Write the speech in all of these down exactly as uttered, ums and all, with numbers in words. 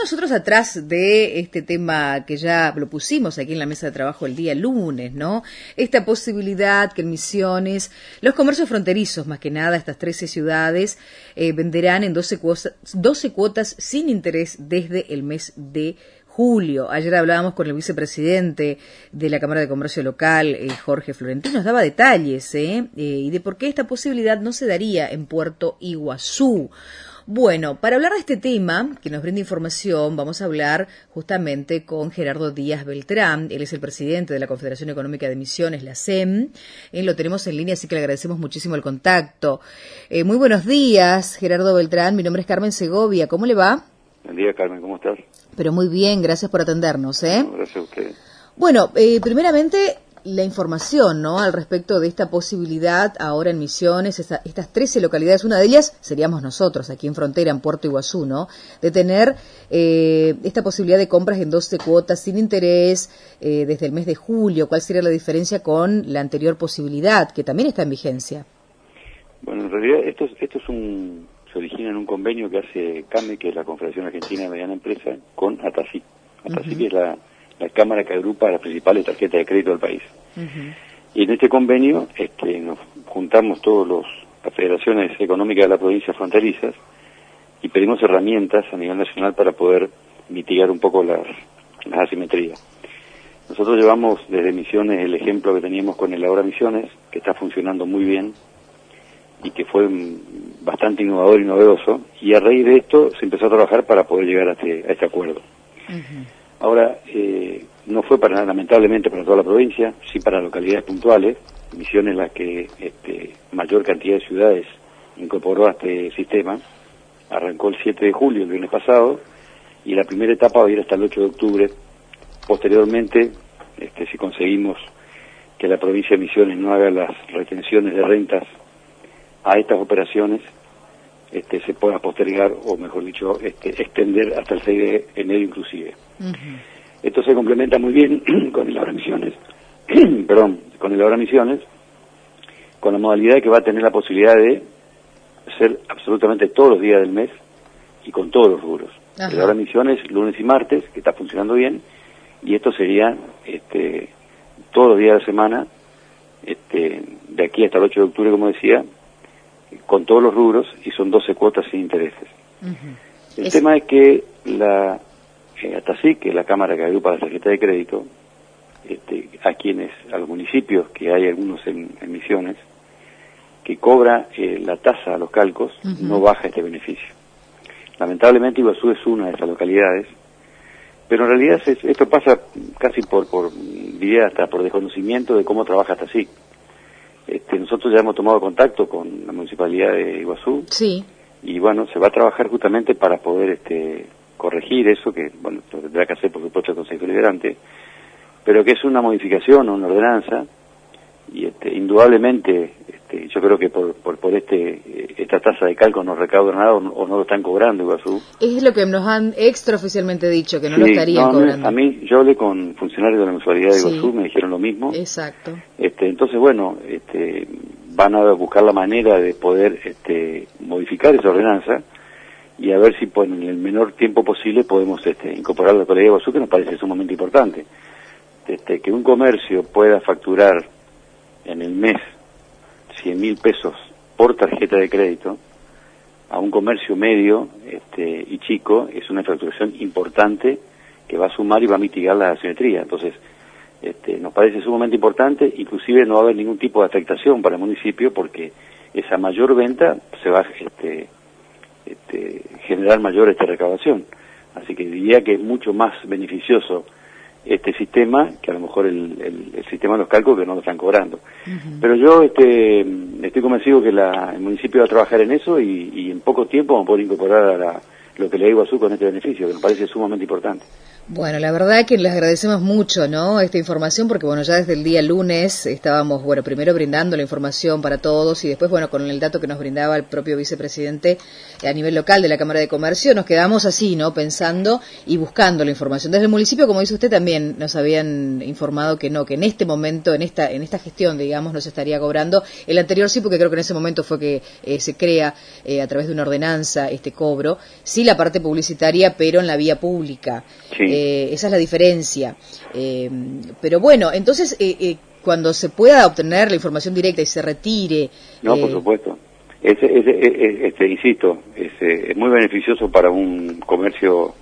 nosotros atrás de este tema que ya lo pusimos aquí en la mesa de trabajo el día lunes, ¿no? Esta posibilidad que en Misiones, los comercios fronterizos, más que nada, estas trece ciudades, eh, venderán en doce cuotas, doce cuotas sin interés desde el mes de julio. Ayer hablábamos con el vicepresidente de la Cámara de Comercio Local, eh, Jorge Florentino, nos daba detalles, ¿eh? Eh, y de por qué esta posibilidad no se daría en Puerto Iguazú. Bueno, para hablar de este tema, que nos brinda información, vamos a hablar justamente con Gerardo Díaz Beltrán. Él es el presidente de la Confederación Económica de Misiones, la C E M. Eh, lo tenemos en línea, así que le agradecemos muchísimo el contacto. Eh, muy buenos días, Gerardo Beltrán. Mi nombre es Carmen Segovia. ¿Cómo le va? Buen día, Carmen. ¿Cómo estás? Pero muy bien, gracias por atendernos, ¿eh? No, gracias a usted. Bueno, eh, primeramente la información, ¿no?, al respecto de esta posibilidad ahora en Misiones, esta, estas trece localidades, una de ellas seríamos nosotros, aquí en frontera, en Puerto Iguazú, ¿no?, de tener eh, esta posibilidad de compras en doce cuotas sin interés eh, desde el mes de julio. ¿Cuál sería la diferencia con la anterior posibilidad, que también está en vigencia? Bueno, en realidad esto, esto es un, se origina en un convenio que hace CAME, que es la Confederación Argentina de Mediana Empresa, con ATASIC. ATASIC uh-huh. es la... la cámara que agrupa las principales tarjetas de crédito del país. Uh-huh. Y en este convenio es que nos juntamos todos los las federaciones económicas de las provincias fronterizas y pedimos herramientas a nivel nacional para poder mitigar un poco las, las asimetrías. Nosotros llevamos desde Misiones el ejemplo que teníamos con el Ahora Misiones, que está funcionando muy bien y que fue bastante innovador y novedoso, y a raíz de esto se empezó a trabajar para poder llegar a este, a este acuerdo. Uh-huh. Ahora, eh, no fue para lamentablemente para toda la provincia, sí para localidades puntuales, Misiones la que este, mayor cantidad de ciudades incorporó a este sistema. Arrancó el siete de julio, el viernes pasado, y la primera etapa va a ir hasta el ocho de octubre. Posteriormente, este, si conseguimos que la provincia de Misiones no haga las retenciones de rentas a estas operaciones, este, se pueda postergar, o mejor dicho, este, extender hasta el seis de enero inclusive. Uh-huh. Esto se complementa muy bien con el Ahora Misiones, perdón, con el Ahora Misiones, con la modalidad de que va a tener la posibilidad de hacer absolutamente todos los días del mes y con todos los rubros. Uh-huh. El Ahora Misiones, lunes y martes, que está funcionando bien, y esto sería este, todos los días de la semana, este, de aquí hasta el ocho de octubre, como decía, con todos los rubros, y son doce cuotas sin intereses. Uh-huh. El es... tema es que la eh, ATASIC, que es la cámara que agrupa las tarjetas de crédito, este, a quienes, a los municipios, que hay algunos en, en Misiones, que cobra eh, la tasa a los calcos, uh-huh. no baja este beneficio. Lamentablemente Iguazú es una de esas localidades, pero en realidad es, esto pasa casi por, por diría hasta por desconocimiento de cómo trabaja ATASIC. Este, nosotros ya hemos tomado contacto con la Municipalidad de Iguazú, sí. Y bueno, se va a trabajar justamente para poder este, corregir eso, que bueno, lo tendrá que hacer por supuesto el Consejo Deliberante, pero que es una modificación o una ordenanza, y este, indudablemente este, yo creo que por, por, por este esta tasa de calco no recaudan nada o no, o no lo están cobrando Iguazú. Es lo que nos han extraoficialmente dicho, que no sí, lo estarían no, cobrando. A mí, yo hablé con funcionarios de la Municipalidad de Iguazú, sí. Me dijeron lo mismo. Exacto. Este, entonces, bueno, este, van a buscar la manera de poder este, modificar esa ordenanza y a ver si pues, en el menor tiempo posible podemos este, incorporar la localidad de Iguazú, que nos parece sumamente importante. Este, que un comercio pueda facturar en el mes cien mil pesos por tarjeta de crédito a un comercio medio este, y chico es una facturación importante que va a sumar y va a mitigar la asimetría. Entonces, este, nos parece sumamente importante, inclusive no va a haber ningún tipo de afectación para el municipio porque esa mayor venta se va a este, este, generar mayor este, recaudación. Así que diría que es mucho más beneficioso este sistema que a lo mejor el, el, el sistema de los calcos que no lo están cobrando. Uh-huh. Pero yo este, estoy convencido que la, el municipio va a trabajar en eso y, y en poco tiempo vamos a poder incorporar a la, lo que le da Iguazú con este beneficio, que me parece sumamente importante. Bueno, la verdad que les agradecemos mucho, ¿no?, esta información, porque bueno, ya desde el día lunes estábamos, bueno, primero brindando la información para todos y después, bueno, con el dato que nos brindaba el propio vicepresidente a nivel local de la Cámara de Comercio, nos quedamos así, ¿no?, pensando y buscando la información. Desde el municipio, como dice usted, también nos habían informado que no, que en este momento, en esta en esta gestión, digamos, no se estaría cobrando. El anterior sí, porque creo que en ese momento fue que eh, se crea eh, a través de una ordenanza este cobro. Sí, la la parte publicitaria, pero en la vía pública. Sí. Eh, esa es la diferencia. Eh, pero bueno, entonces, eh, eh, cuando se pueda obtener la información directa y se retire... No, eh, por supuesto. Es, es, es, este, insisto, es, es muy beneficioso para un comercio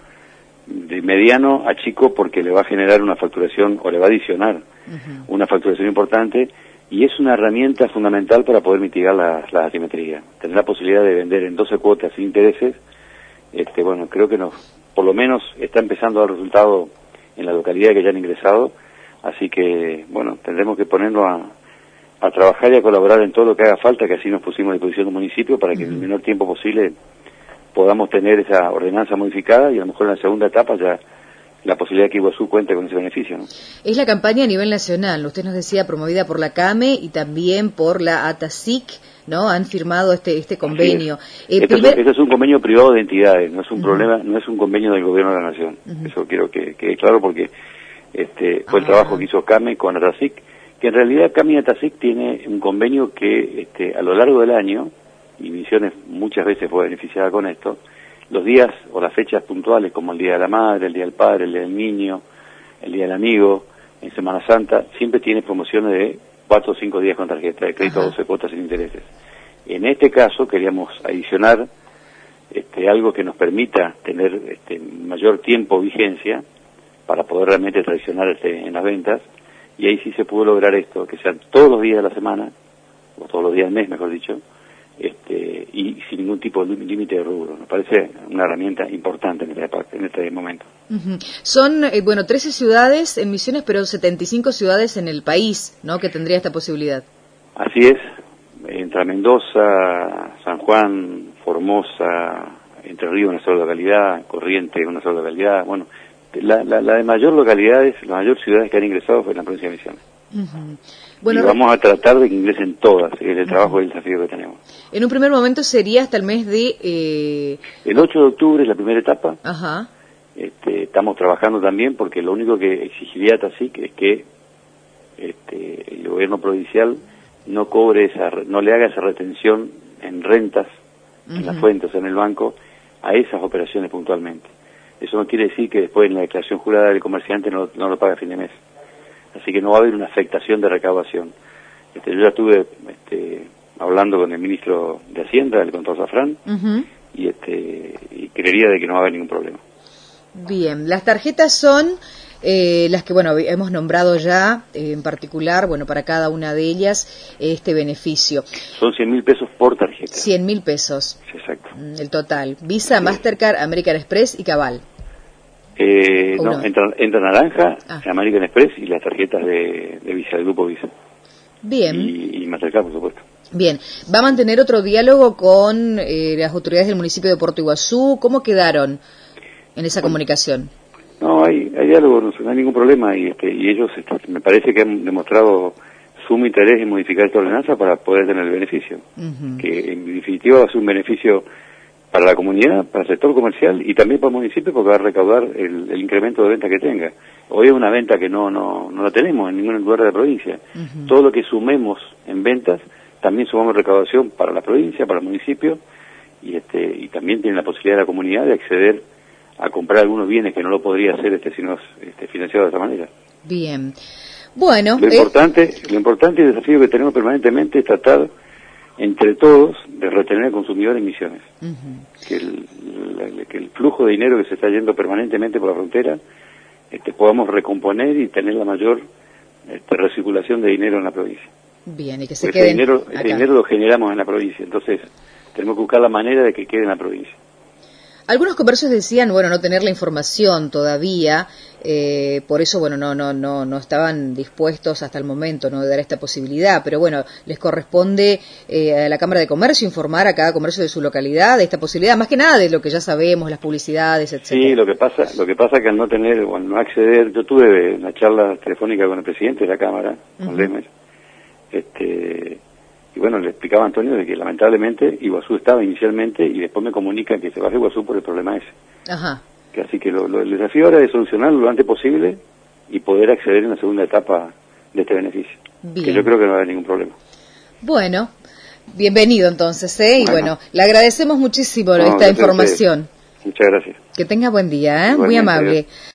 de mediano a chico porque le va a generar una facturación o le va a adicionar uh-huh. una facturación importante y es una herramienta fundamental para poder mitigar la, la asimetría. Tener la posibilidad de vender en doce cuotas sin intereses, este, bueno, creo que nos, por lo menos está empezando a dar resultado en la localidad que ya han ingresado, así que, bueno, tendremos que ponernos a a trabajar y a colaborar en todo lo que haga falta, que así nos pusimos a disposición del municipio para que uh-huh. en el menor tiempo posible podamos tener esa ordenanza modificada y a lo mejor en la segunda etapa ya la posibilidad de que Iguazú cuente con ese beneficio, ¿no? Es la campaña a nivel nacional, usted nos decía, promovida por la CAME y también por la ATASIC, ¿no? Han firmado este este convenio. Eh, este, primer... es, este es un convenio privado de entidades, no es un uh-huh. problema, no es un convenio del gobierno de la nación. Uh-huh. Eso quiero que quede claro porque este fue ah. el trabajo que hizo CAME con ATASIC, que en realidad CAME y ATASIC tiene un convenio que este, a lo largo del año, y Misiones muchas veces fue beneficiada con esto, los días o las fechas puntuales como el Día de la Madre, el Día del Padre, el Día del Niño, el Día del Amigo, en Semana Santa, siempre tiene promociones de cuatro o cinco días con tarjeta de crédito a doce cuotas sin intereses. En este caso queríamos adicionar este, algo que nos permita tener este, mayor tiempo vigencia para poder realmente traicionar este, en las ventas. Y ahí sí se pudo lograr esto, que sean todos los días de la semana, o todos los días del mes, mejor dicho, este, y sin ningún tipo de límite de rubro. Me parece una herramienta importante en este, en este momento. Uh-huh. Son, eh, bueno, trece ciudades en Misiones, pero setenta y cinco ciudades en el país, ¿no?, que tendría esta posibilidad. Así es. Entre Mendoza, San Juan, Formosa, Entre Ríos, una sola localidad, Corrientes, una sola localidad, bueno... La, la, la de mayor localidades, las mayores ciudades que han ingresado fue en la provincia de Misiones. Uh-huh. Bueno, y vamos a tratar de que ingresen todas, es el uh-huh. trabajo y el desafío que tenemos. En un primer momento sería hasta el mes de... Eh... El ocho de octubre es la primera etapa. Ajá. Este, estamos trabajando también porque lo único que exigiría ATASIC es que este, el gobierno provincial no cobre esa, no le haga esa retención en rentas, uh-huh. en las fuentes, en el banco, a esas operaciones puntualmente. Eso no quiere decir que después en la declaración jurada del comerciante no, no lo pague a fin de mes. Así que no va a haber una afectación de recaudación. Este, yo ya estuve este, hablando con el ministro de Hacienda, el contador Zafrán, uh-huh. y, este, y creería de que no va a haber ningún problema. Bien, las tarjetas son eh, las que, bueno, hemos nombrado ya, eh, en particular, bueno, para cada una de ellas, este beneficio. Son cien mil pesos por tarjeta. cien mil pesos. Exacto. El total. Visa, sí. Mastercard, American Express y Cabal. Eh, no, no, entra, entra naranja, ah. American Express y las tarjetas de, de Visa, del grupo Visa. Bien. Y, y Mastercard, por supuesto. Bien. ¿Va a mantener otro diálogo con eh, las autoridades del municipio de Puerto Iguazú? ¿Cómo quedaron en esa bueno, comunicación? No, hay, hay diálogo, no, no hay ningún problema y, este, y ellos este, me parece que han demostrado sumo interés en modificar esta ordenanza para poder tener el beneficio. Uh-huh. Que en definitiva va a ser un beneficio para la comunidad, para el sector comercial y también para el municipio porque va a recaudar el, el incremento de venta que tenga. Hoy es una venta que no no no la tenemos en ningún lugar de la provincia. Uh-huh. Todo lo que sumemos en ventas, también sumamos recaudación para la provincia, para el municipio y este y también tiene la posibilidad de la comunidad de acceder a comprar algunos bienes que no lo podría hacer este si no este, financiado de esta manera. Bien. Bueno, lo importante, eh... lo importante y el desafío que tenemos permanentemente es tratar entre todos de retener al consumidor en Misiones. Uh-huh. Que, el, la, que el flujo de dinero que se está yendo permanentemente por la frontera este, podamos recomponer y tener la mayor este, recirculación de dinero en la provincia. Bien, y que se Porque quede ese dinero, ese dinero lo generamos en la provincia, entonces tenemos que buscar la manera de que quede en la provincia. Algunos comercios decían, bueno, no tener la información todavía, eh, por eso, bueno, no no no no estaban dispuestos hasta el momento, no de dar esta posibilidad, pero bueno, les corresponde eh, a la Cámara de Comercio informar a cada comercio de su localidad de esta posibilidad, más que nada de lo que ya sabemos, las publicidades, etcétera. Sí, lo que pasa, lo que pasa que al no tener o al no acceder, yo tuve una charla telefónica con el presidente de la Cámara, con uh-huh. Lemes, este y bueno, le explicaba a Antonio de que lamentablemente Iguazú estaba inicialmente y después me comunican que se baja Iguazú por el problema ese. Ajá. Que así que lo, lo, el desafío ahora es solucionarlo lo antes posible y poder acceder en la segunda etapa de este beneficio. Bien. Que yo creo que no va a haber ningún problema. Bueno, bienvenido entonces, ¿eh? Y bueno, bueno le agradecemos muchísimo no, esta información. Muchas gracias. Que tenga buen día, ¿eh? Igualmente, Muy amable. adiós.